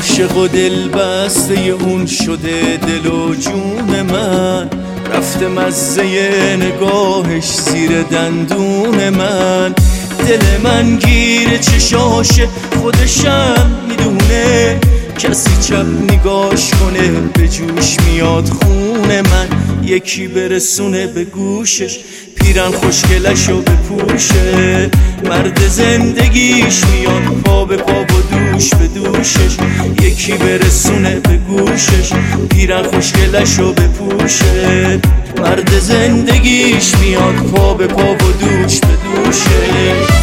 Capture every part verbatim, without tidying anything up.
عاشق و دل بسته اون شده دل و جون من، رفته مزه نگاهش زیر دندون من. دل من گیر چشاشه خودشم میدونه، کسی چپ نگاش کنه به جوش میاد خون من. یکی برسونه به گوشش پیرن خوشگلشو بپوشه، مرد زندگیش میاد پا به پا و دوش به دوشش. یکی برسونه به گوشش پیرن خوشگلشو بپوشه، مرد زندگیش میاد پا به پا و دوش به دوشش.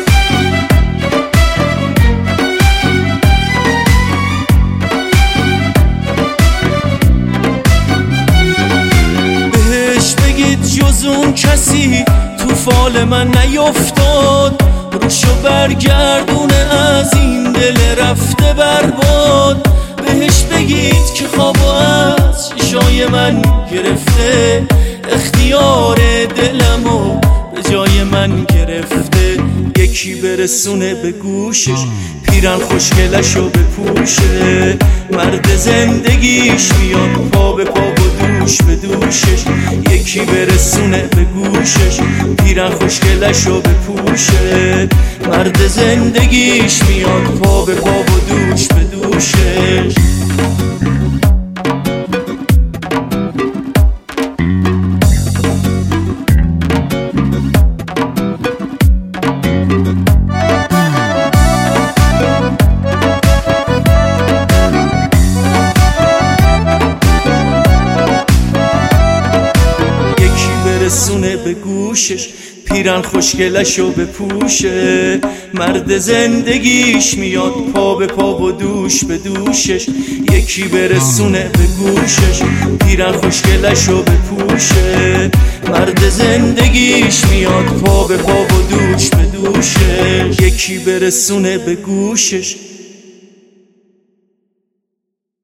جز اون کسی تو فال من نیفتاد، روشو برگردونه از این دل رفته برباد. بهش بگید که خوابو از چشای من گرفته، اختیار دلمو به جای من گرفته. یکی برسونه به گوشش پیرن خوشگلشو بپوشه، مرد زندگیش میاد پا به پا و دوش به دوشش. یکی برسونه به گوشش پیرن خوشگلشو بپوشه، مرد زندگیش میاد پا به پا و دوش به دوشش. برسونه به گوشش پیرن خوشگلشو بپوشه، مرد زندگیش میاد پا به پا و دوش به دوشش. یکی برسونه به گوشش پیرن خوشگلشو بپوشه، مرد زندگیش میاد پا به پا و دوش به دوشش. یکی برسونه به گوشش